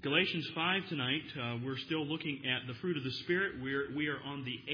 Galatians 5 tonight. We're still looking at the fruit of the Spirit. We are on the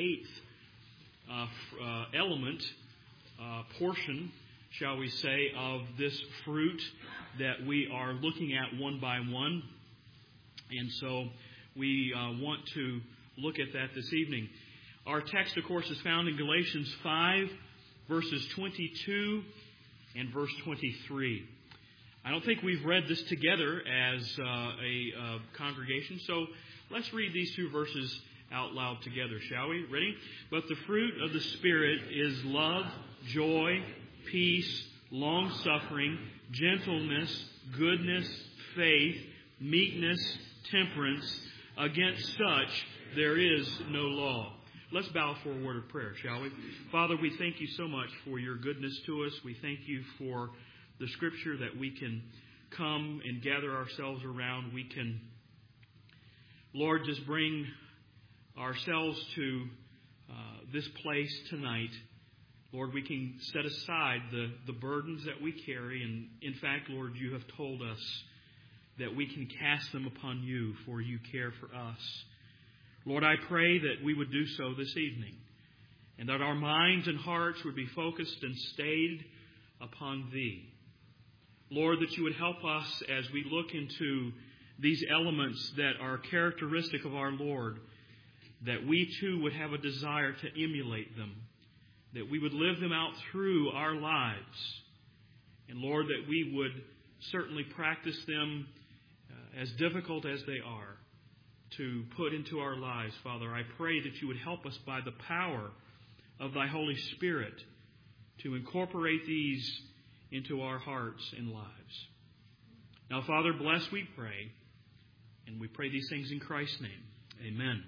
eighth element, portion, shall we say, of this fruit that we are looking at one by one. And so we want to look at that this evening. Our text, of course, is found in Galatians 5, verses 22 and verse 23. I don't think we've read this together as a congregation, so let's read these two verses out loud together, shall we? Ready? But the fruit of the Spirit is love, joy, peace, long-suffering, gentleness, goodness, faith, meekness, temperance. Against such there is no law. Let's bow for a word of prayer, shall we? Father, we thank you so much for your goodness to us. We thank you for the Scripture that we can come and gather ourselves around. We can, Lord, just bring ourselves to this place tonight. Lord, we can set aside the burdens that we carry. And in fact, Lord, you have told us that we can cast them upon you, for you care for us. Lord, I pray that we would do so this evening, and that our minds and hearts would be focused and stayed upon Thee. Lord, that you would help us as we look into these elements that are characteristic of our Lord, that we too would have a desire to emulate them, that we would live them out through our lives, and Lord, that we would certainly practice them as difficult as they are to put into our lives. Father, I pray that you would help us by the power of thy Holy Spirit to incorporate these into our hearts and lives. Now, Father, bless, we pray, and we pray these things in Christ's name. Amen.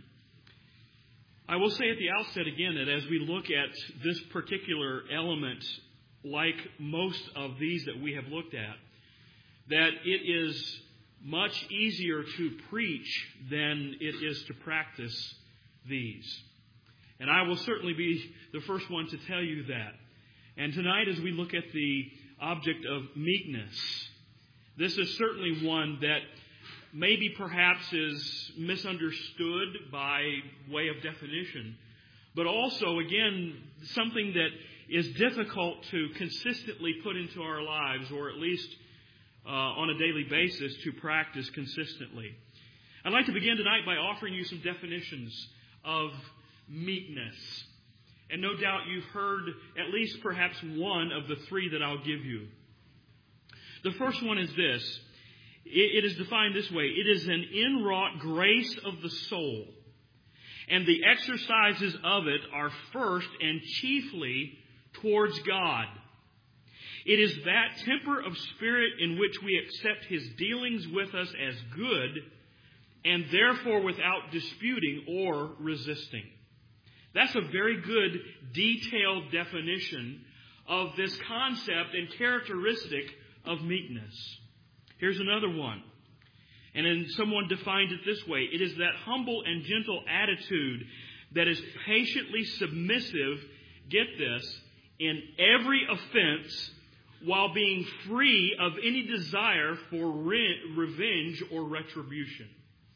I will say at the outset again that as we look at this particular element, like most of these that we have looked at, that it is much easier to preach than it is to practice these. And I will certainly be the first one to tell you that. And tonight, as we look at the object of meekness, this is certainly one that maybe perhaps is misunderstood by way of definition, but also, again, something that is difficult to consistently put into our lives, or at least on a daily basis to practice consistently. I'd like to begin tonight by offering you some definitions of meekness. And no doubt you've heard at least perhaps one of the three that I'll give you. The first one is this. It is defined this way. It is an inwrought grace of the soul, and the exercises of it are first and chiefly towards God. It is that temper of spirit in which we accept His dealings with us as good, and therefore without disputing or resisting. That's a very good, detailed definition of this concept and characteristic of meekness. Here's another one. And then someone defined it this way. It is that humble and gentle attitude that is patiently submissive, get this, in every offense, while being free of any desire for revenge or retribution.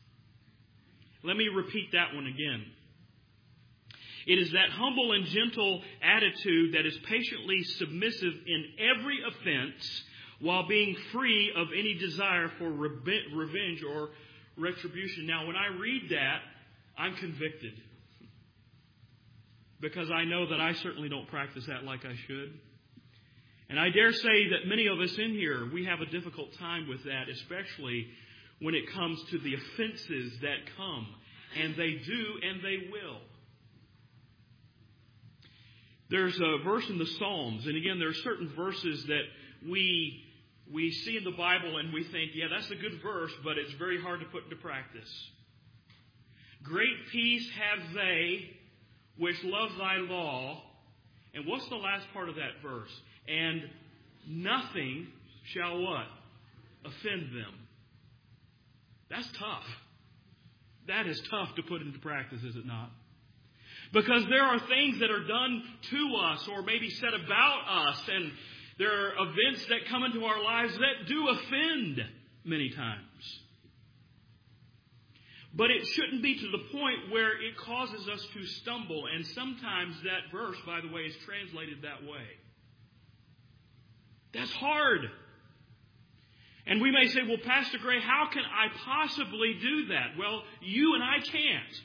Let me repeat that one again. It is that humble and gentle attitude that is patiently submissive in every offense, while being free of any desire for revenge or retribution. Now, when I read that, I'm convicted, because I know that I certainly don't practice that like I should. And I dare say that many of us in here, we have a difficult time with that, especially when it comes to the offenses that come. And they do, and they will. There's a verse in the Psalms, and again, there are certain verses that we see in the Bible and we think, yeah, that's a good verse, but it's very hard to put into practice. Great peace have they which love thy law. And what's the last part of that verse? And nothing shall what? Offend them. That's tough. That is tough to put into practice, is it not? Because there are things that are done to us or maybe said about us, and there are events that come into our lives that do offend many times. But it shouldn't be to the point where it causes us to stumble. And sometimes that verse, by the way, is translated that way. That's hard. And we may say, well, Pastor Gray, how can I possibly do that? Well, you and I can't.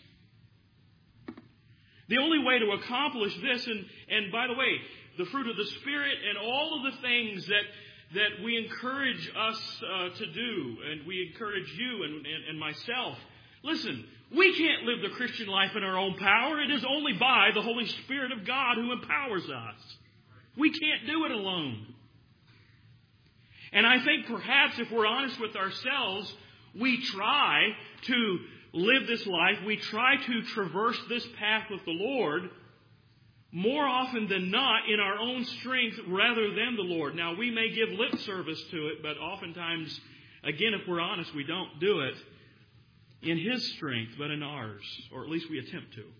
The only way to accomplish this, and by the way, the fruit of the Spirit and all of the things that we encourage us to do, and we encourage you and myself. Listen, we can't live the Christian life in our own power. It is only by the Holy Spirit of God who empowers us. We can't do it alone. And I think perhaps if we're honest with ourselves, we try to live this life, we try to traverse this path with the Lord more often than not in our own strength rather than the Lord. Now, we may give lip service to it, but oftentimes, again, if we're honest, we don't do it in His strength, but in ours, or at least we attempt to.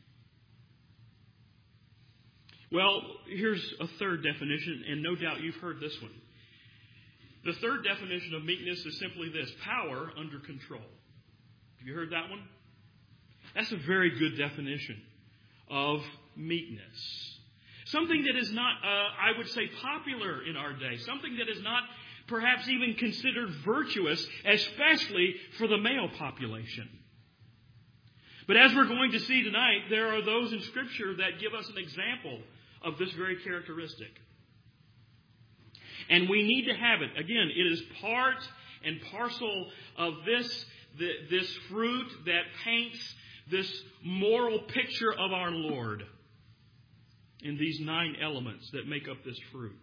Well, here's a third definition, and no doubt you've heard this one. The third definition of meekness is simply this: power under control. Have you heard that one? That's a very good definition of meekness. Something that is not, I would say, popular in our day. Something that is not perhaps even considered virtuous, especially for the male population. But as we're going to see tonight, there are those in Scripture that give us an example of this very characteristic. And we need to have it. Again, it is part and parcel of this fruit that paints this moral picture of our Lord in these 9 elements that make up this fruit.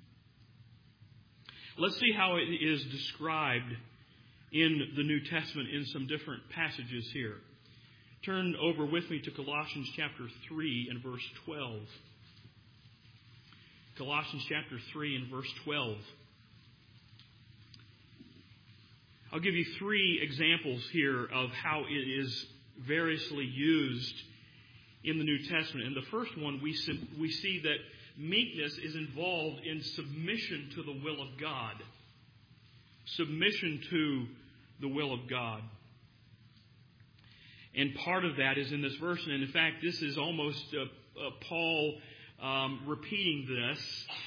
Let's see how it is described in the New Testament in some different passages here. Turn over with me to Colossians chapter 3 and verse 12. Colossians chapter 3 and verse 12. I'll give you 3 examples here of how it is variously used in the New Testament. And the first one, we see that meekness is involved in submission to the will of God. Submission to the will of God. And part of that is in this verse. And in fact, this is almost Paul repeating this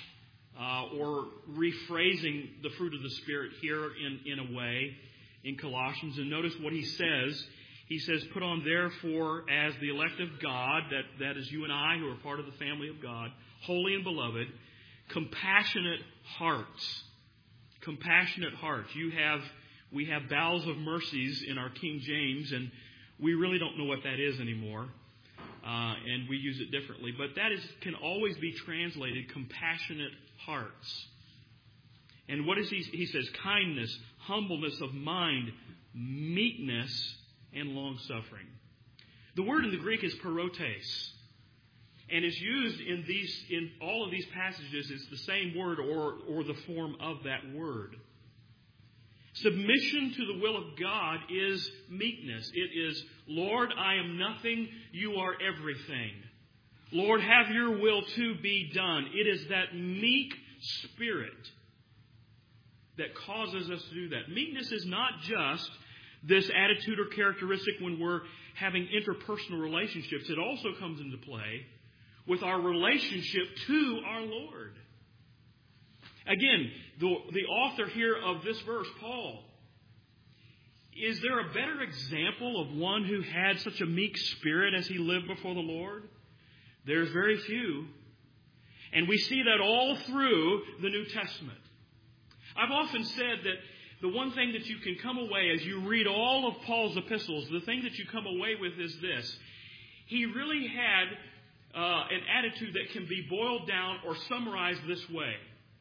or rephrasing the fruit of the Spirit here in a way in Colossians. And notice what he says. He says, put on therefore as the elect of God, that is you and I who are part of the family of God, holy and beloved, compassionate hearts. Compassionate hearts. We have bowels of mercies in our King James, and we really don't know what that is anymore. And we use it differently. But that can always be translated compassionate hearts. And what is he? He says kindness, humbleness of mind, meekness, and long-suffering. The word in the Greek is parotes. And is used in all of these passages. It's the same word or the form of that word. Submission to the will of God is meekness. It is, Lord, I am nothing, you are everything. Lord, have your will to be done. It is that meek spirit that causes us to do that. Meekness is not just this attitude or characteristic when we're having interpersonal relationships. It also comes into play with our relationship to our Lord. Again, the author here of this verse, Paul, is there a better example of one who had such a meek spirit as he lived before the Lord? There's very few. And we see that all through the New Testament. I've often said that the one thing that you can come away as you read all of Paul's epistles, the thing that you come away with is this. He really had an attitude that can be boiled down or summarized this way.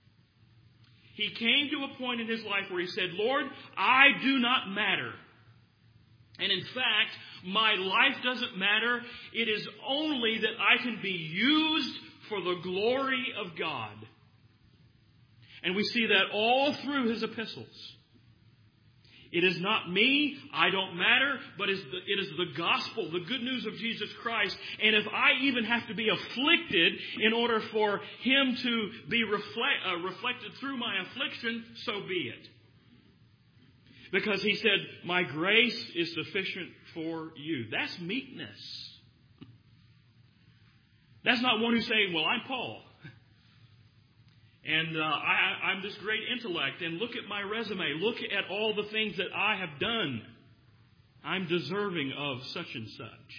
He came to a point in his life where he said, Lord, I do not matter. And in fact, my life doesn't matter. It is only that I can be used for the glory of God. And we see that all through his epistles. It is not me, I don't matter, but it is the gospel, the good news of Jesus Christ. And if I even have to be afflicted in order for Him to be reflected through my affliction, so be it. Because he said, my grace is sufficient for you. That's meekness. That's not one who's saying, well, I'm Paul. And I'm this great intellect. And look at my resume. Look at all the things that I have done. I'm deserving of such and such.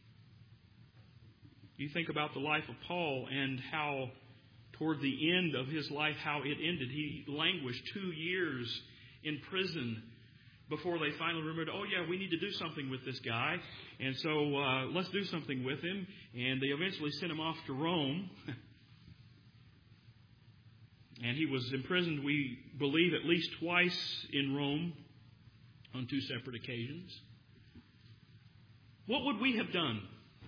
You think about the life of Paul and how toward the end of his life, how it ended. He languished 2 years in prison before they finally remembered, oh yeah, we need to do something with this guy. And so let's do something with him. And they eventually sent him off to Rome. And he was imprisoned, we believe, at least twice in Rome on 2 separate occasions. What would we have done?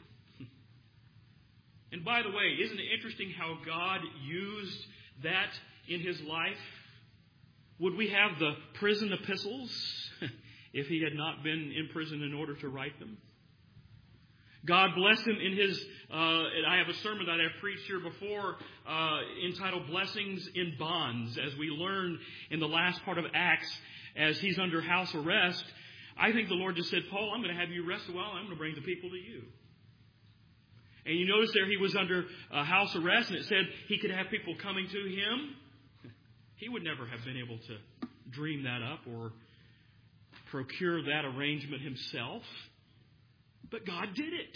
And by the way, isn't it interesting how God used that in his life? Would we have the prison epistles if he had not been in prison in order to write them? God bless him in his, I have a sermon that I've preached here before entitled Blessings in Bonds. As we learn in the last part of Acts, as he's under house arrest, I think the Lord just said, Paul, I'm going to have you rest a while. I'm going to bring the people to you. And you notice there he was under house arrest, and it said he could have people coming to him. He would never have been able to dream that up or procure that arrangement himself. But God did it.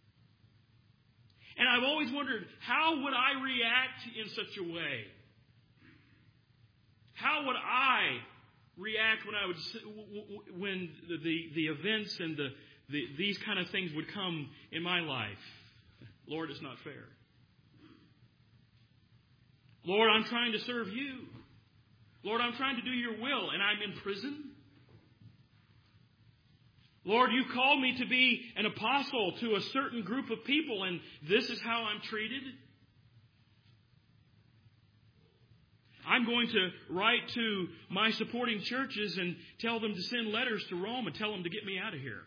And I've always wondered, how would I react in such a way? How would I react when the events and these kind of things would come in my life? Lord, it's not fair. Lord, I'm trying to serve you. Lord, I'm trying to do your will, and I'm in prison. Lord, you called me to be an apostle to a certain group of people, and this is how I'm treated. I'm going to write to my supporting churches and tell them to send letters to Rome and tell them to get me out of here.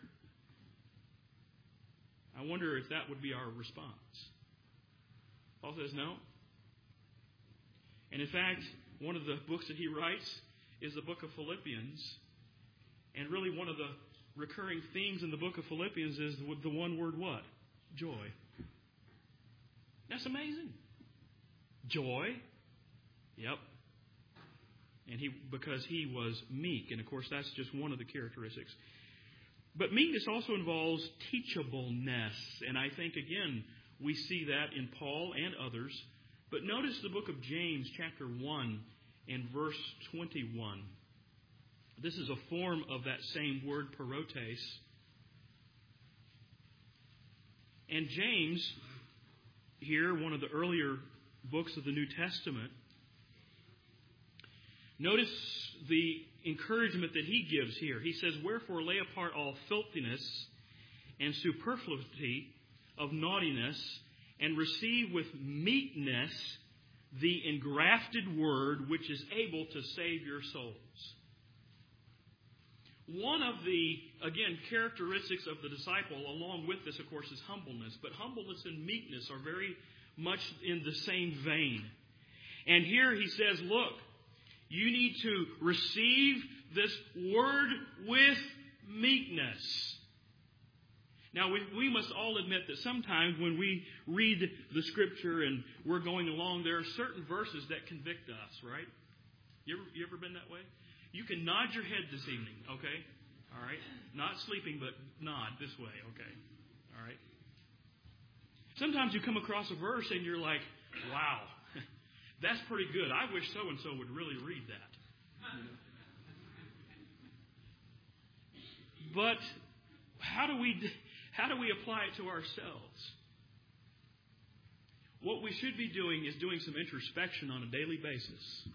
I wonder if that would be our response. Paul says no. And in fact, one of the books that he writes is the book of Philippians. And really one of the recurring themes in the book of Philippians is the one word what? Joy. That's amazing. Joy. Yep. And because he was meek. And of course that's just one of the characteristics. But meekness also involves teachableness. And I think, again, we see that in Paul and others. But notice the book of James, chapter 1, and verse 21. This is a form of that same word, parotes. And James, here, one of the earlier books of the New Testament, notice the encouragement that he gives here. He says, wherefore lay apart all filthiness and superfluity of naughtiness, and receive with meekness the engrafted word which is able to save your souls. One of the, again, characteristics of the disciple, along with this, of course, is humbleness. But humbleness and meekness are very much in the same vein. And here he says, look, you need to receive this word with meekness. Now, we must all admit that sometimes when we read the Scripture and we're going along, there are certain verses that convict us, right? You ever been that way? You can nod your head this evening, okay? All right? Not sleeping, but nod this way, okay? All right? Sometimes you come across a verse and you're like, wow, that's pretty good. I wish so-and-so would really read that. But how do we apply it to ourselves? What we should be doing is doing some introspection on a daily basis.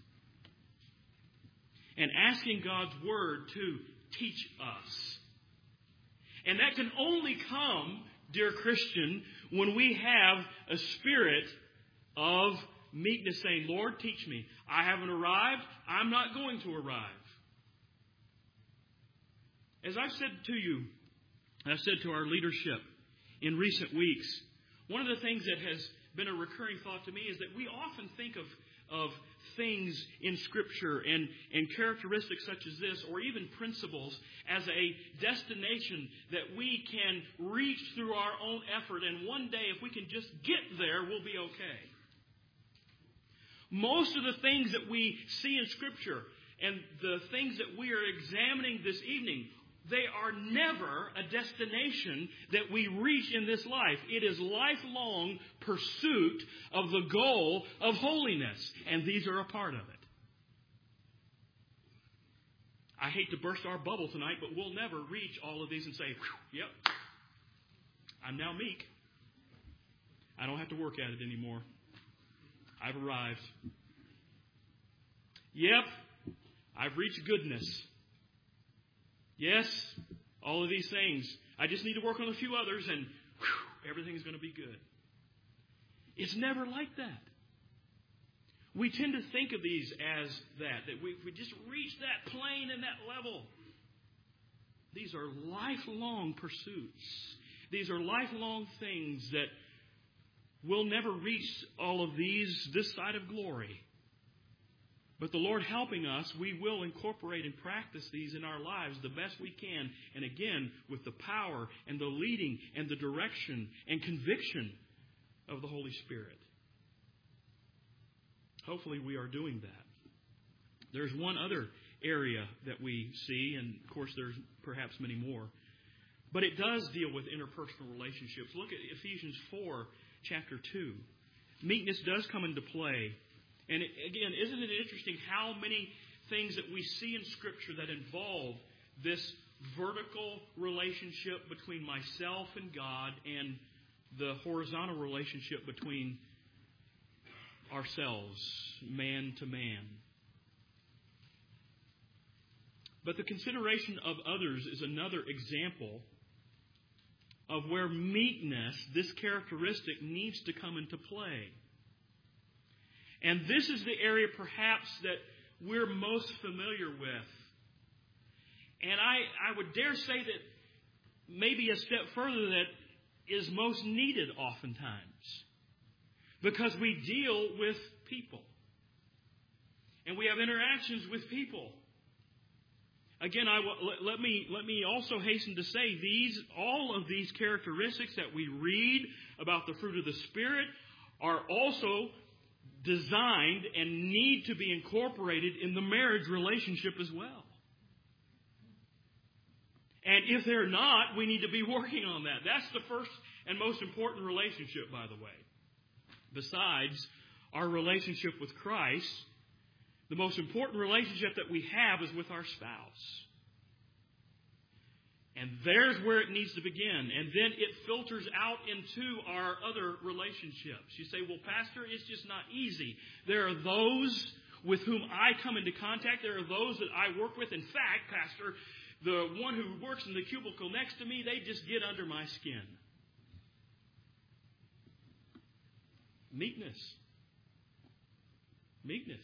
And asking God's Word to teach us. And that can only come, dear Christian, when we have a spirit of meekness saying, Lord, teach me. I haven't arrived. I'm not going to arrive. As I've said to you, and I've said to our leadership in recent weeks, one of the things that has been a recurring thought to me is that we often think of of things in Scripture and characteristics such as this, or even principles, as a destination that we can reach through our own effort, and one day, if we can just get there, we'll be okay. Most of the things that we see in Scripture and the things that we are examining this evening, they are never a destination that we reach in this life. It is lifelong pursuit of the goal of holiness. And these are a part of it. I hate to burst our bubble tonight, but we'll never reach all of these and say, yep, I'm now meek. I don't have to work at it anymore. I've arrived. Yep, I've reached goodness. Yes, all of these things. I just need to work on a few others and everything's going to be good. It's never like that. We tend to think of these as that we just reach that plane and that level. These are lifelong pursuits. These are lifelong things that we'll never reach all of these this side of glory. But the Lord helping us, we will incorporate and practice these in our lives the best we can. And again, with the power and the leading and the direction and conviction of the Holy Spirit. Hopefully we are doing that. There's one other area that we see, and of course there's perhaps many more. But it does deal with interpersonal relationships. Look at Ephesians 4, chapter 2. Meekness does come into play. And again, isn't it interesting how many things that we see in Scripture that involve this vertical relationship between myself and God and the horizontal relationship between ourselves, man to man. But the consideration of others is another example of where meekness, this characteristic, needs to come into play. And this is the area perhaps that we're most familiar with. And I would dare say that maybe a step further, that is most needed oftentimes. Because we deal with people. And we have interactions with people. Again, let me also hasten to say all of these characteristics that we read about the fruit of the Spirit are also designed and need to be incorporated in the marriage relationship as well. And if they're not, we need to be working on that. That's the first and most important relationship, by the way. Besides our relationship with Christ, the most important relationship that we have is with our spouse. And there's where it needs to begin. And then it filters out into our other relationships. You say, well, Pastor, it's just not easy. There are those with whom I come into contact. There are those that I work with. In fact, Pastor, the one who works in the cubicle next to me, they just get under my skin. Meekness. Meekness.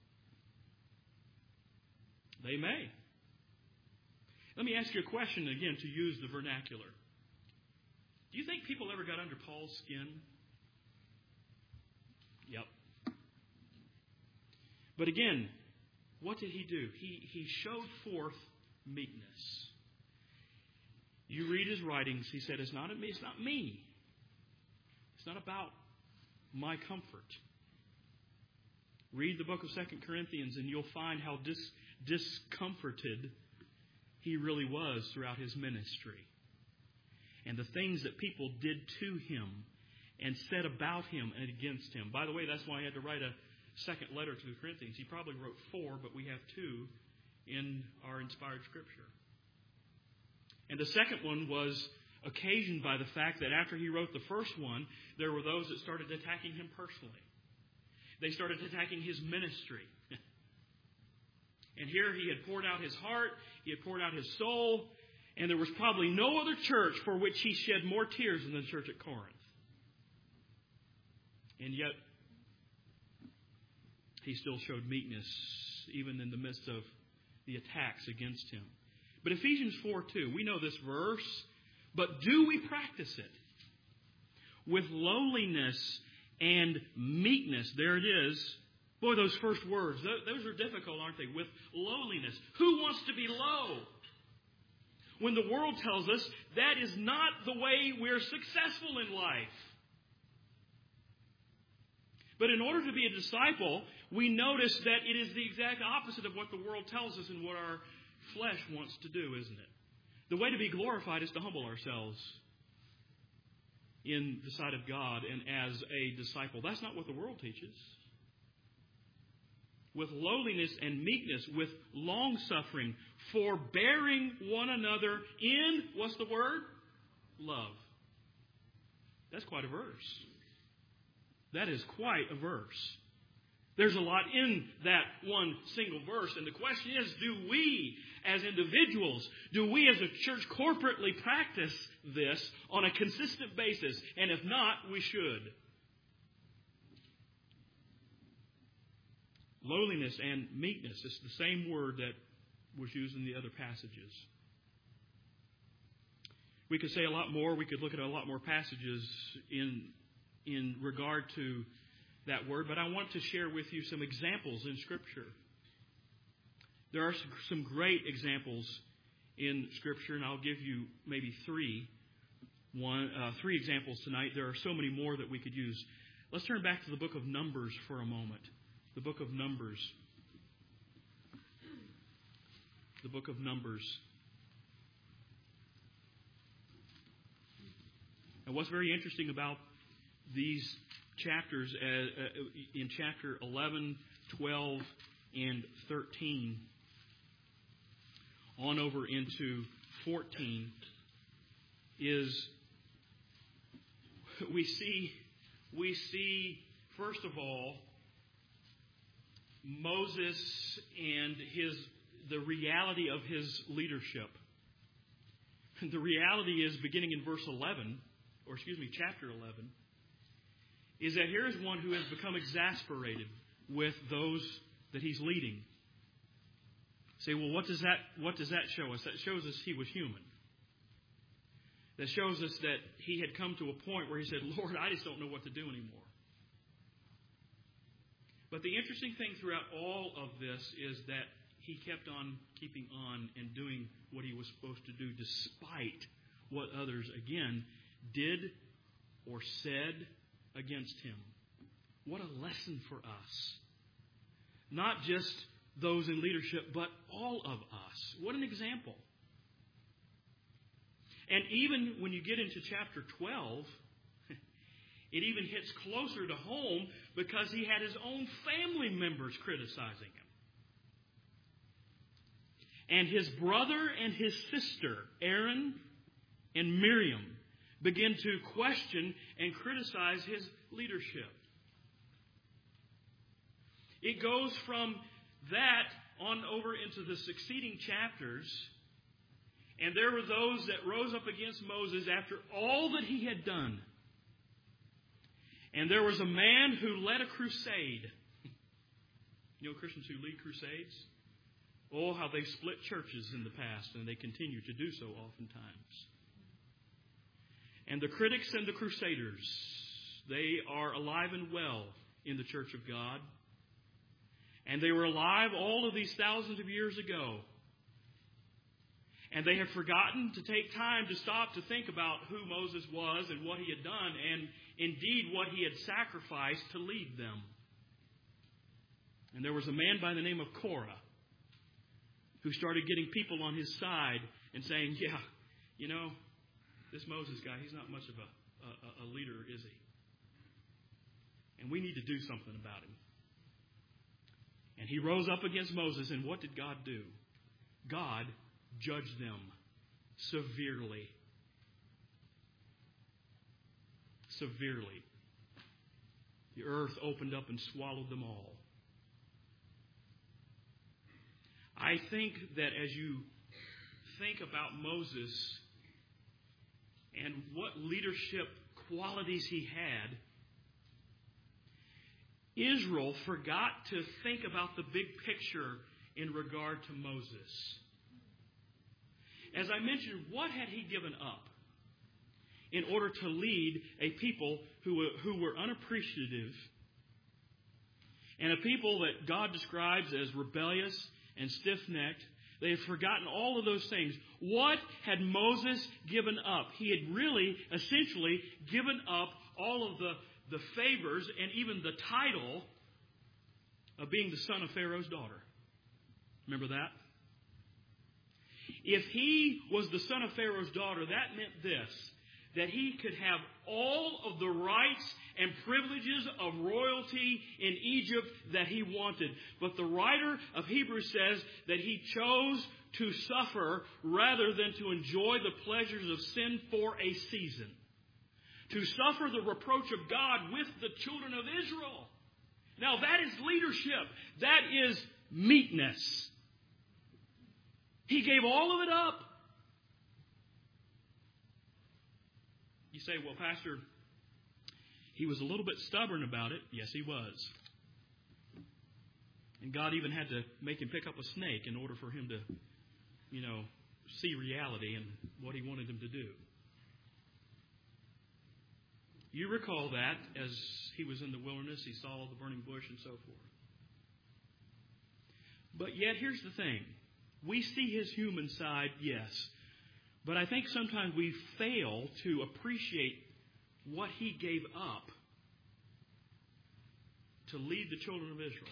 They may. Let me ask you a question again, to use the vernacular. Do you think people ever got under Paul's skin? Yep. But again, what did he do? He showed forth meekness. You read his writings, he said, it's not me. It's not me. It's not about my comfort. Read the book of 2 Corinthians and you'll find how discomforted he really was throughout his ministry. And the things that people did to him and said about him and against him. By the way, that's why he had to write a second letter to the Corinthians. He probably wrote 4, but we have 2 in our inspired Scripture. And the second one was occasioned by the fact that after he wrote the first one, there were those that started attacking him personally. They started attacking his ministry. And here he had poured out his heart, he had poured out his soul, and there was probably no other church for which he shed more tears than the church at Corinth. And yet, he still showed meekness, even in the midst of the attacks against him. But Ephesians 4:2, we know this verse, but do we practice it? With lowliness and meekness, there it is, Boy, those first words, those are difficult, aren't they? With lowliness. Who wants to be low? When the world tells us that is not the way we're successful in life. But in order to be a disciple, we notice that it is the exact opposite of what the world tells us and what our flesh wants to do, isn't it? The way to be glorified is to humble ourselves in the sight of God and as a disciple. That's not what the world teaches. With lowliness and meekness, with long-suffering, forbearing one another in, what's the word? Love. That's quite a verse. That is quite a verse. There's a lot in that one single verse. And the question is, do we as individuals, do we as a church corporately practice this on a consistent basis? And if not, we should. Lowliness and meekness is the same word that was used in the other passages. We could say a lot more. We could look at a lot more passages in regard to that word, but I want to share with you some examples in Scripture. There are some great examples in Scripture, and I'll give you maybe three examples tonight. There are so many more that we could use. Let's turn back to the book of Numbers for a moment. The book of Numbers. The book of Numbers. And what's very interesting about these chapters, in chapter 11, 12, and 13, on over into 14, is we see first of all Moses and the reality of his leadership. The reality is, beginning in chapter 11, is that here is one who has become exasperated with those that he's leading. Say, well, what does that show us? That shows us he was human. That shows us that he had come to a point where he said, Lord, I just don't know what to do anymore. But the interesting thing throughout all of this is that he kept on keeping on and doing what he was supposed to do despite what others, again, did or said against him. What a lesson for us. Not just those in leadership, but all of us. What an example. And even when you get into chapter 12, it even hits closer to home because he had his own family members criticizing him. And his brother and his sister, Aaron and Miriam, begin to question and criticize his leadership. It goes from that on over into the succeeding chapters. And there were those that rose up against Moses after all that he had done. And there was a man who led a crusade. You know Christians who lead crusades? Oh, how they've split churches in the past, and they continue to do so oftentimes. And the critics and the crusaders, they are alive and well in the church of God. And they were alive all of these thousands of years ago. And they have forgotten to take time to stop to think about who Moses was and what he had done, and indeed what he had sacrificed to lead them. And there was a man by the name of Korah who started getting people on his side and saying, yeah, you know, this Moses guy, he's not much of a leader, is he? And we need to do something about him. And he rose up against Moses, and what did God do? God judged them severely. Severely. The earth opened up and swallowed them all. I think that as you think about Moses and what leadership qualities he had, Israel forgot to think about the big picture in regard to Moses. As I mentioned, what had he given up in order to lead a people who were unappreciative and a people that God describes as rebellious and stiff-necked. They had forgotten all of those things. What had Moses given up? He had really, essentially, given up all of the favors and even the title of being the son of Pharaoh's daughter. Remember that? If he was the son of Pharaoh's daughter, that meant this, that he could have all of the rights and privileges of royalty in Egypt that he wanted. But the writer of Hebrews says that he chose to suffer rather than to enjoy the pleasures of sin for a season. To suffer the reproach of God with the children of Israel. Now that is leadership. That is meekness. He gave all of it up. You say, well, Pastor, he was a little bit stubborn about it. Yes, he was. And God even had to make him pick up a snake in order for him to, see reality and what he wanted him to do. You recall that as he was in the wilderness, he saw the burning bush and so forth. But yet, here's the thing. We see his human side, yes. But I think sometimes we fail to appreciate what he gave up to lead the children of Israel.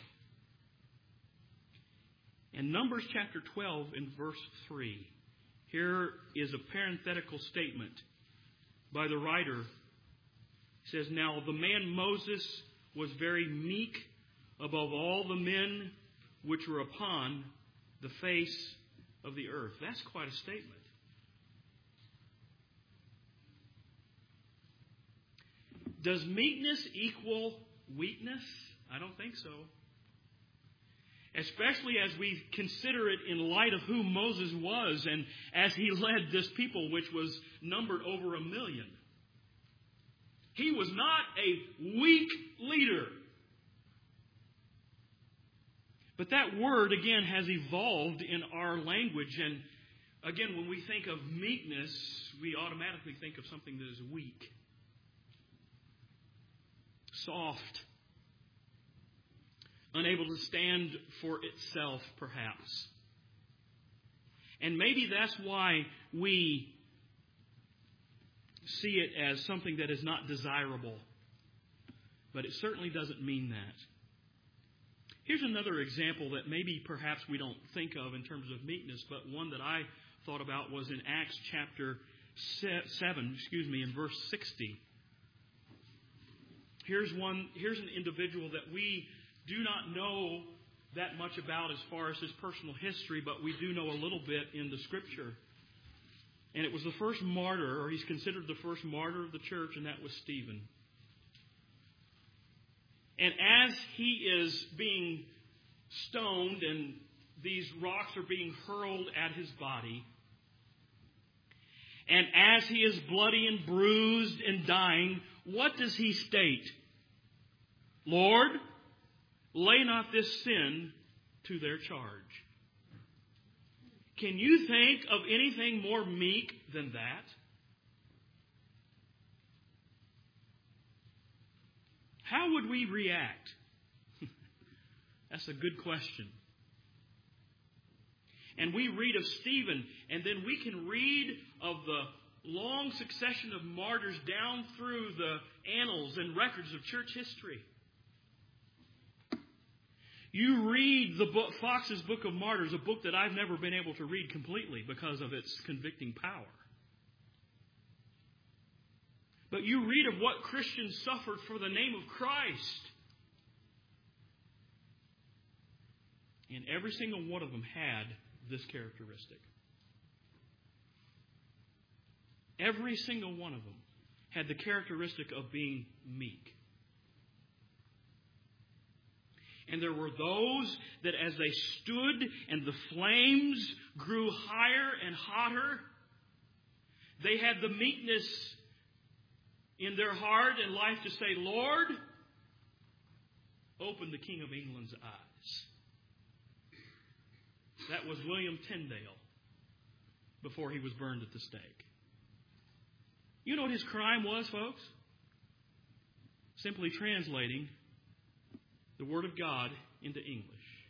In Numbers chapter 12 in verse 3, here is a parenthetical statement by the writer. It says, "Now the man Moses was very meek above all the men which were upon the face of the earth." That's quite a statement. Does meekness equal weakness? I don't think so. Especially as we consider it in light of who Moses was and as he led this people, which was numbered over 1 million. He was not a weak leader. But that word, again, has evolved in our language. And again, when we think of meekness, we automatically think of something that is weak, soft, unable to stand for itself, perhaps. And maybe that's why we see it as something that is not desirable. But it certainly doesn't mean that. Here's another example that maybe perhaps we don't think of in terms of meekness, but one that I thought about was in Acts chapter 7, in verse 60. Here's an individual that we do not know that much about as far as his personal history, but we do know a little bit in the Scripture. And it was the first martyr, or he's considered the first martyr of the church, and that was Stephen. And as he is being stoned and these rocks are being hurled at his body, and as he is bloody and bruised and dying, what does he state? "Lord, lay not this sin to their charge." Can you think of anything more meek than that? How would we react? That's a good question. And we read of Stephen, and then we can read of the long succession of martyrs down through the annals and records of church history. You read the book, Fox's Book of Martyrs, a book that I've never been able to read completely because of its convicting power. But you read of what Christians suffered for the name of Christ. And every single one of them had this characteristic. Every single one of them had the characteristic of being meek. And there were those that as they stood and the flames grew higher and hotter, they had the meekness in their heart and life to say, "Lord, open the King of England's eyes." That was William Tyndale before he was burned at the stake. You know what his crime was, folks? Simply translating, the Word of God into English.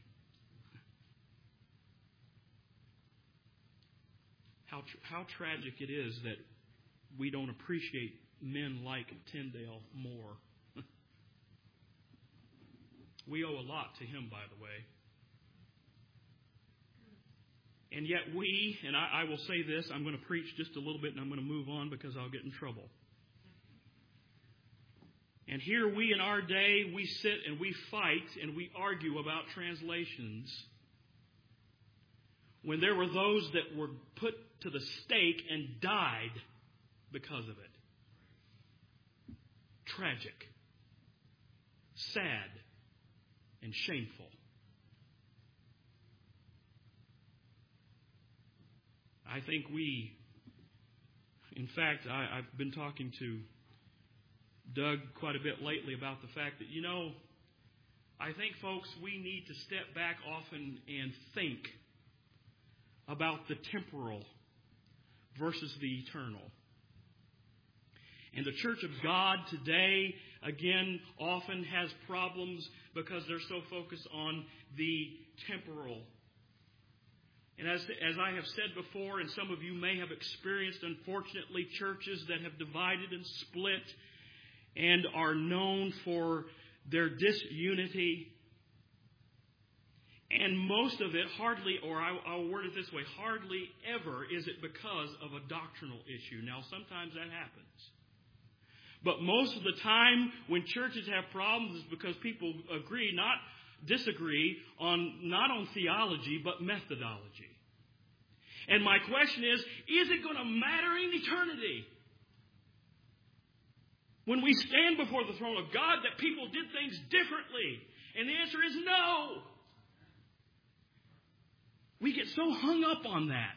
How tragic it is that we don't appreciate men like Tyndale more. We owe a lot to him, by the way. And yet and I will say this, I'm going to preach just a little bit and I'm going to move on because I'll get in trouble. And here we in our day, we sit and we fight and we argue about translations when there were those that were put to the stake and died because of it. Tragic, sad, and shameful. I think in fact, I've been talking to Doug quite a bit lately about the fact that, I think, folks, we need to step back often and think about the temporal versus the eternal. And the Church of God today, again, often has problems because they're so focused on the temporal. And as I have said before, and some of you may have experienced, unfortunately, churches that have divided and split and are known for their disunity. And most of it hardly, or I'll word it this way, hardly ever is it because of a doctrinal issue. Now, sometimes that happens. But most of the time when churches have problems is because people disagree not on theology, but methodology. And my question is it going to matter in eternity? When we stand before the throne of God, that people did things differently? And the answer is no. We get so hung up on that.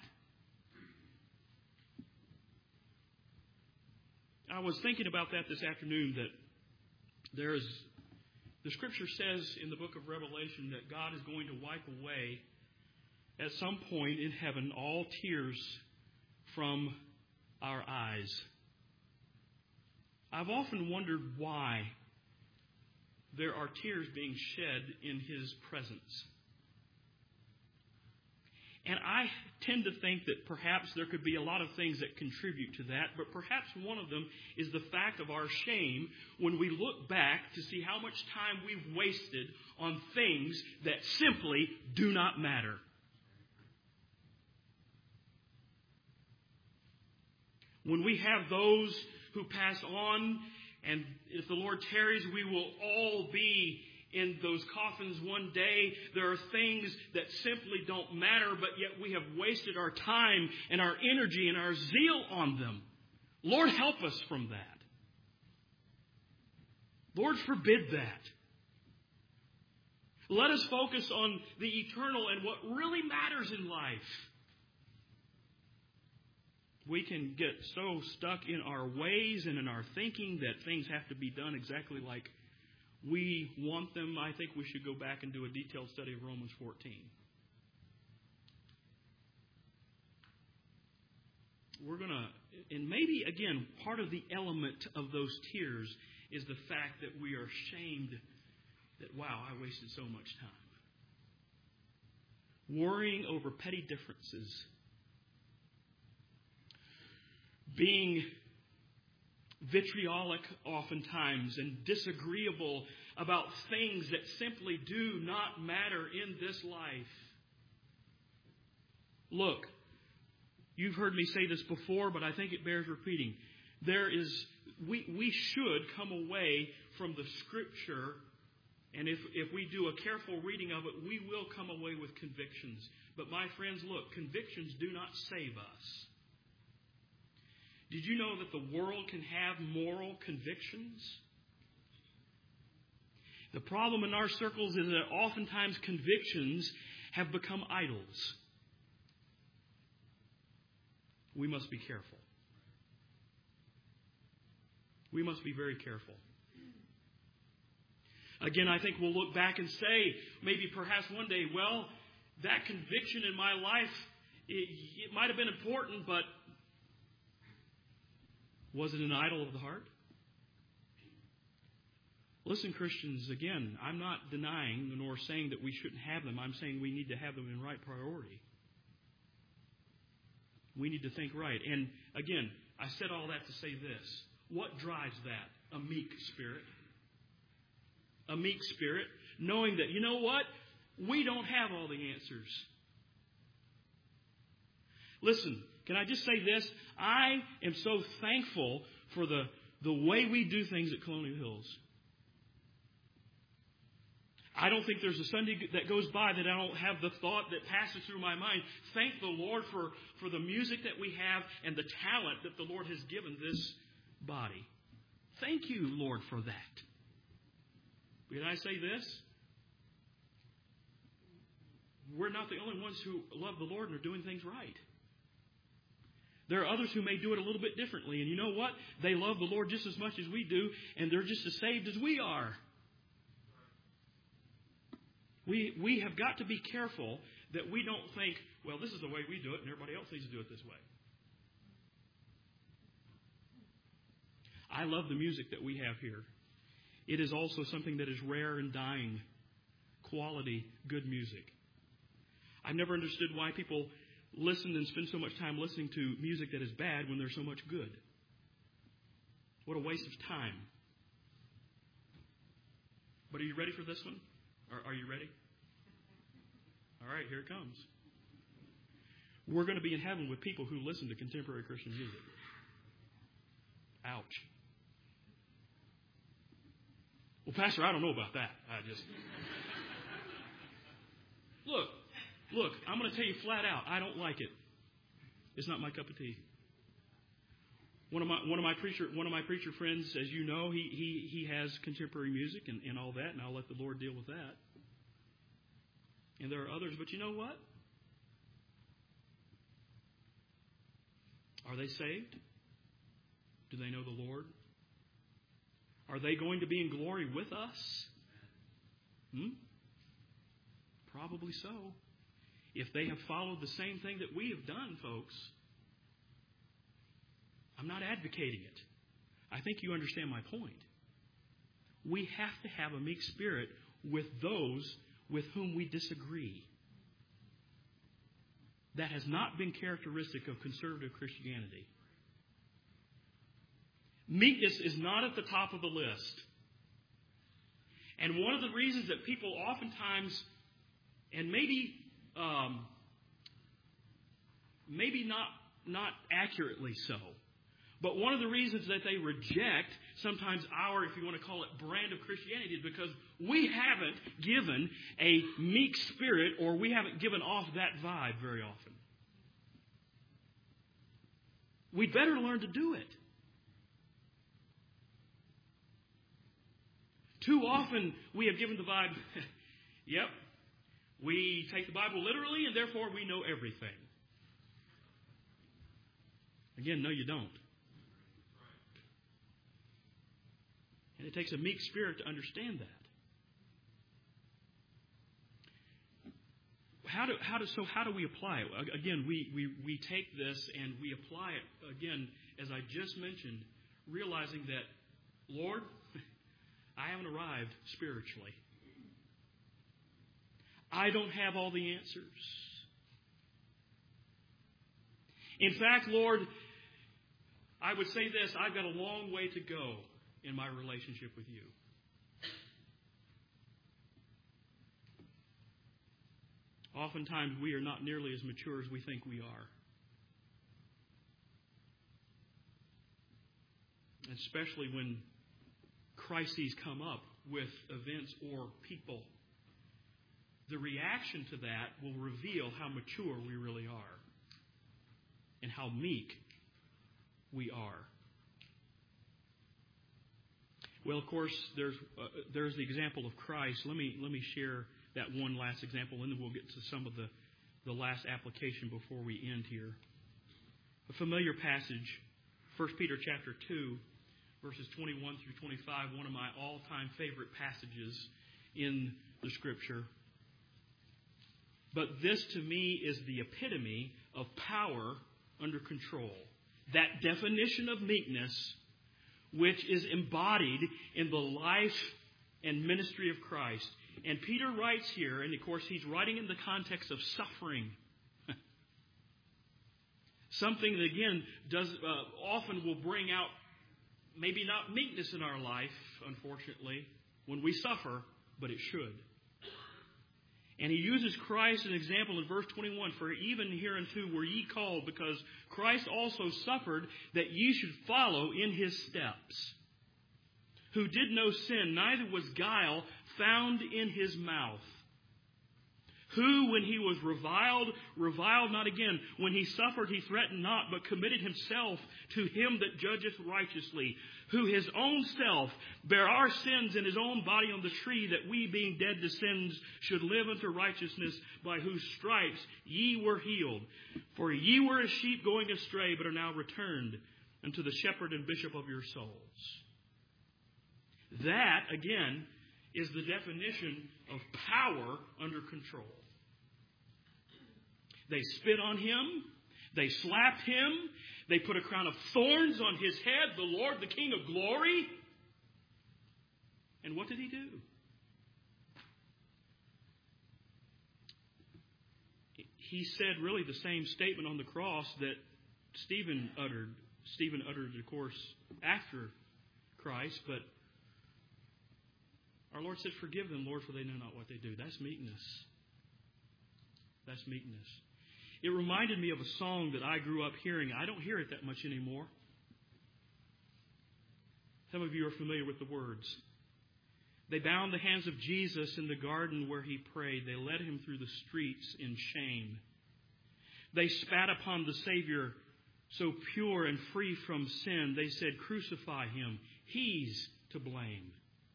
I was thinking about that this afternoon, that the Scripture says in the book of Revelation that God is going to wipe away at some point in heaven all tears from our eyes. I've often wondered why there are tears being shed in His presence. And I tend to think that perhaps there could be a lot of things that contribute to that, but perhaps one of them is the fact of our shame when we look back to see how much time we've wasted on things that simply do not matter. When we have those who pass on, and if the Lord tarries, we will all be in those coffins one day. There are things that simply don't matter, but yet we have wasted our time and our energy and our zeal on them. Lord, help us from that. Lord, forbid that. Let us focus on the eternal and what really matters in life. We can get so stuck in our ways and in our thinking that things have to be done exactly like we want them. I think we should go back and do a detailed study of Romans 14. We're going to, and maybe, again, part of the element of those tears is the fact that we are ashamed that, wow, I wasted so much time. Worrying over petty differences. Being vitriolic oftentimes and disagreeable about things that simply do not matter in this life. Look, you've heard me say this before, but I think it bears repeating. We should come away from the Scripture, and if we do a careful reading of it, we will come away with convictions. But my friends, look, convictions do not save us. Did you know that the world can have moral convictions? The problem in our circles is that oftentimes convictions have become idols. We must be careful. We must be very careful. Again, I think we'll look back and say, maybe perhaps one day, well, that conviction in my life, it might have been important, but was it an idol of the heart? Listen, Christians, again, I'm not denying nor saying that we shouldn't have them. I'm saying we need to have them in right priority. We need to think right. And again, I said all that to say this. What drives that? A meek spirit. A meek spirit, knowing that, you know what? We don't have all the answers. Listen, can I just say this? I am so thankful for the way we do things at Colonial Hills. I don't think there's a Sunday that goes by that I don't have the thought that passes through my mind. Thank the Lord for the music that we have and the talent that the Lord has given this body. Thank you, Lord, for that. Can I say this? We're not the only ones who love the Lord and are doing things right. There are others who may do it a little bit differently. And you know what? They love the Lord just as much as we do, and they're just as saved as we are. We have got to be careful that we don't think, well, this is the way we do it, and everybody else needs to do it this way. I love the music that we have here. It is also something that is rare and dying. Quality, good music. I've never understood why people listen and spend so much time listening to music that is bad when there's so much good. What a waste of time. But are you ready for this one? Are you ready? All right, here it comes. We're going to be in heaven with people who listen to contemporary Christian music. Ouch. Well, Pastor, I don't know about that. Look, I'm going to tell you flat out, I don't like it. It's not my cup of tea. One of my preacher friends, as you know, he has contemporary music and all that, and I'll let the Lord deal with that. And there are others, but you know what? Are they saved? Do they know the Lord? Are they going to be in glory with us? Probably so. If they have followed the same thing that we have done, folks. I'm not advocating it. I think you understand my point. We have to have a meek spirit with those with whom we disagree. That has not been characteristic of conservative Christianity. Meekness is not at the top of the list. And one of the reasons that people oftentimes, and maybe not accurately so, but one of the reasons that they reject sometimes our, if you want to call it, brand of Christianity is because we haven't given a meek spirit, or we haven't given off that vibe very often. We'd better learn to do it. Too often we have given the vibe, yep, we take the Bible literally and therefore we know everything. Again, no, you don't. And it takes a meek spirit to understand that. How do we apply it? Again, we take this and we apply it, again, as I just mentioned, realizing that, Lord, I haven't arrived spiritually. I don't have all the answers. In fact, Lord, I would say this, I've got a long way to go in my relationship with you. Oftentimes we are not nearly as mature as we think we are. Especially when crises come up with events or people. The reaction to that will reveal how mature we really are and how meek we are. Well, of course, there's the example of Christ. Let me share that one last example, and then we'll get to some of the last application before we end here. A familiar passage, 1 Peter chapter 2, verses 21 through 25, one of my all-time favorite passages in the Scripture. But this, to me, is the epitome of power under control. That definition of meekness, which is embodied in the life and ministry of Christ. And Peter writes here, and of course he's writing in the context of suffering. Something that, again, often will bring out maybe not meekness in our life, unfortunately, when we suffer, but it should. And he uses Christ as an example in verse 21. For even hereunto were ye called, because Christ also suffered, that ye should follow in his steps. Who did no sin, neither was guile found in his mouth. Who, when he was reviled not again. When he suffered, he threatened not, but committed himself to him that judgeth righteously. Who his own self bare our sins in his own body on the tree, that we, being dead to sins, should live unto righteousness, by whose stripes ye were healed. For ye were as sheep going astray, but are now returned unto the shepherd and bishop of your souls. That, again, is the definition of power under control. They spit on him. They slapped him. They put a crown of thorns on his head, the Lord, the King of glory. And what did he do? He said really the same statement on the cross that Stephen uttered. Stephen uttered, of course, after Christ, but our Lord said, "Forgive them, Lord, for they know not what they do." That's meekness. That's meekness. It reminded me of a song that I grew up hearing. I don't hear it that much anymore. Some of you are familiar with the words. They bound the hands of Jesus in the garden where he prayed. They led him through the streets in shame. They spat upon the Savior, so pure and free from sin. They said, "Crucify him. He's to blame."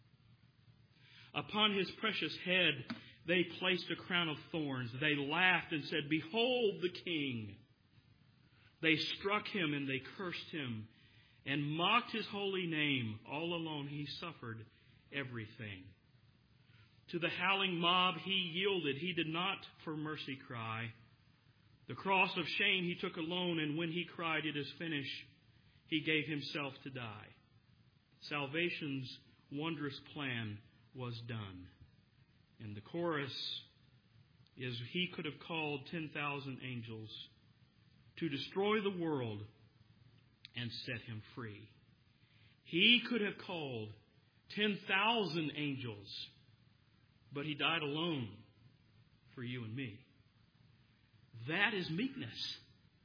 Upon his precious head they placed a crown of thorns. They laughed and said, "Behold the King." They struck him and they cursed him and mocked his holy name. All alone he suffered everything. To the howling mob he yielded. He did not for mercy cry. The cross of shame he took alone, and when he cried, "It is finished," he gave himself to die. Salvation's wondrous plan was done. And the chorus is, he could have called 10,000 angels to destroy the world and set him free. He could have called 10,000 angels, but he died alone for you and me. That is meekness.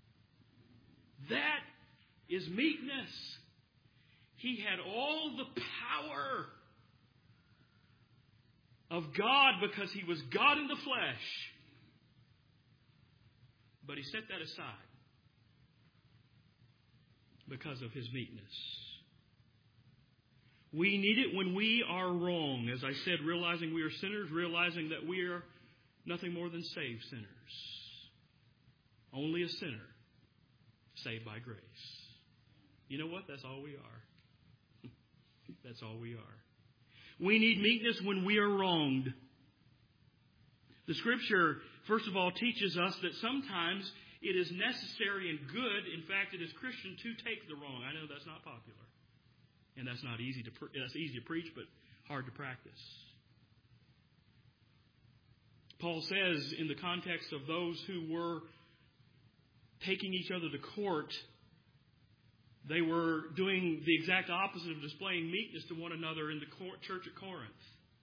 That is meekness. He had all the power of God because he was God in the flesh. But he set that aside because of his meekness. We need it when we are wrong. As I said, realizing we are sinners, realizing that we are nothing more than saved sinners. Only a sinner saved by grace. You know what? That's all we are. That's all we are. We need meekness when we are wronged. The Scripture, first of all, teaches us that sometimes it is necessary and good, in fact, it is Christian to take the wrong. I know that's not popular. And that's not easy to preach, but hard to practice. Paul says in the context of those who were taking each other to court, they were doing the exact opposite of displaying meekness to one another in the church at Corinth.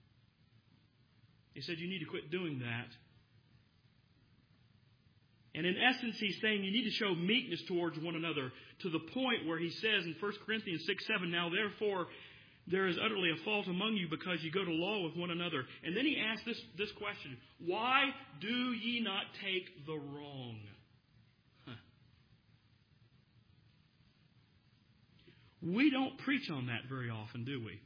He said, you need to quit doing that. And in essence, he's saying you need to show meekness towards one another to the point where he says in 1 Corinthians 6:7, "Now therefore there is utterly a fault among you because you go to law with one another." And then he asks this question, "Why do ye not take the wrong?" We don't preach on that very often, do we?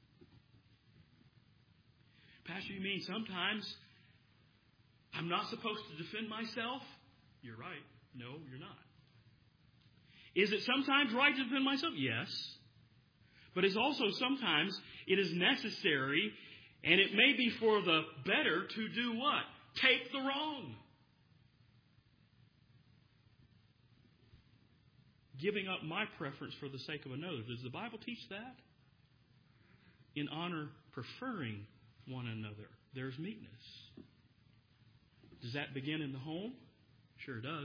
Pastor, you mean sometimes I'm not supposed to defend myself? You're right. No, you're not. Is it sometimes right to defend myself? Yes. But it's also sometimes it is necessary, and it may be for the better to do what? Take the wrong. Giving up my preference for the sake of another. Does the Bible teach that? In honor preferring one another. There's meekness. Does that begin in the home? Sure does.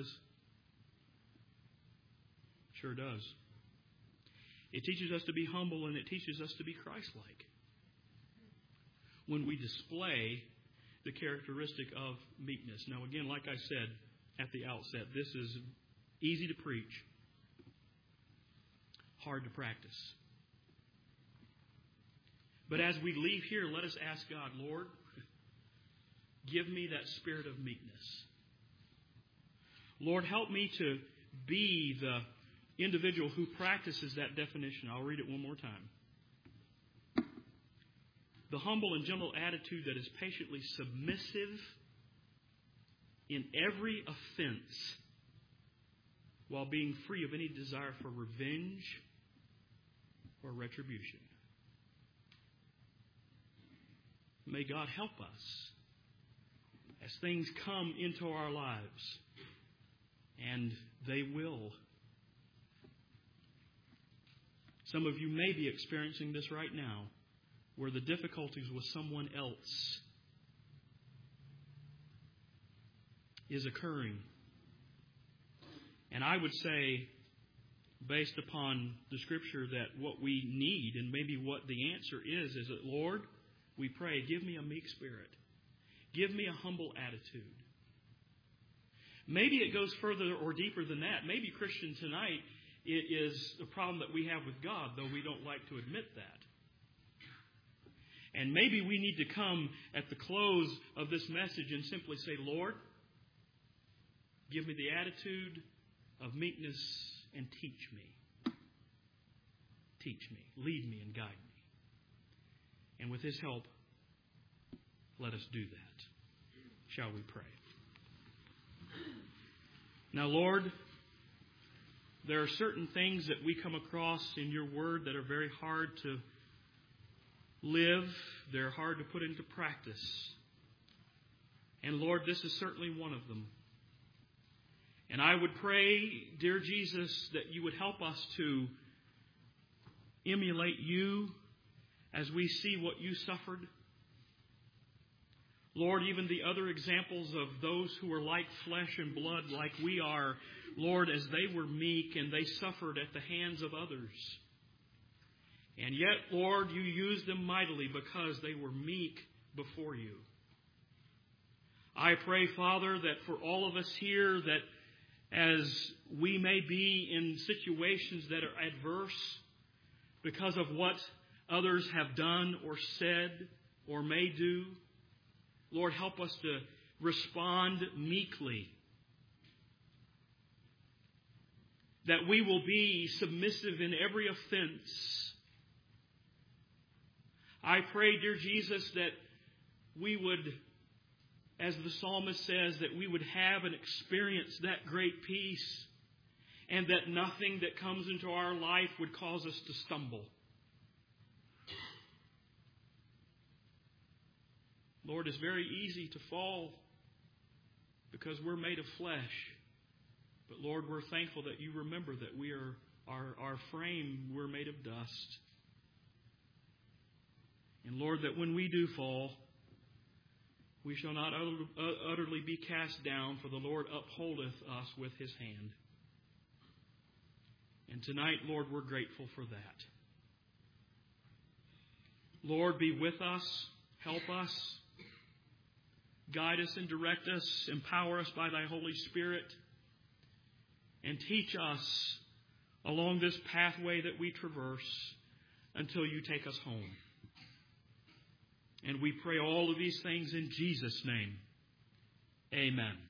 Sure does. It teaches us to be humble, and it teaches us to be Christ-like. When we display the characteristic of meekness. Now, again, like I said at the outset, this is easy to preach, hard to practice. But as we leave here, let us ask God, Lord, give me that spirit of meekness. Lord, help me to be the individual who practices that definition. I'll read it one more time. The humble and gentle attitude that is patiently submissive in every offense while being free of any desire for revenge or retribution. May God help us as things come into our lives, and they will. Some of you may be experiencing this right now, where the difficulties with someone else is occurring. And I would say, based upon the Scripture, that what we need, and maybe what the answer is that, Lord, we pray, give me a meek spirit. Give me a humble attitude. Maybe it goes further or deeper than that. Maybe, Christian, tonight it is a problem that we have with God, though we don't like to admit that. And maybe we need to come at the close of this message and simply say, Lord, give me the attitude of meekness and teach me. Teach me. Lead me and guide me. And with His help, let us do that. Shall we pray? Now, Lord, there are certain things that we come across in Your Word that are very hard to live. They're hard to put into practice. And Lord, this is certainly one of them. And I would pray, dear Jesus, that You would help us to emulate You as we see what You suffered. Lord, even the other examples of those who are like flesh and blood, like we are, Lord, as they were meek and they suffered at the hands of others. And yet, Lord, You used them mightily because they were meek before You. I pray, Father, that for all of us here, that as we may be in situations that are adverse because of what others have done or said or may do, Lord, help us to respond meekly. That we will be submissive in every offense. I pray, dear Jesus, that we would, as the psalmist says, that we would have and experience that great peace, and that nothing that comes into our life would cause us to stumble. Lord, it's very easy to fall because we're made of flesh. But Lord, we're thankful that You remember that we are our frame, we're made of dust. And Lord, that when we do fall, we shall not utterly be cast down, for the Lord upholdeth us with His hand. And tonight, Lord, we're grateful for that. Lord, be with us, help us, guide us and direct us, empower us by Thy Holy Spirit, and teach us along this pathway that we traverse until You take us home. And we pray all of these things in Jesus' name. Amen.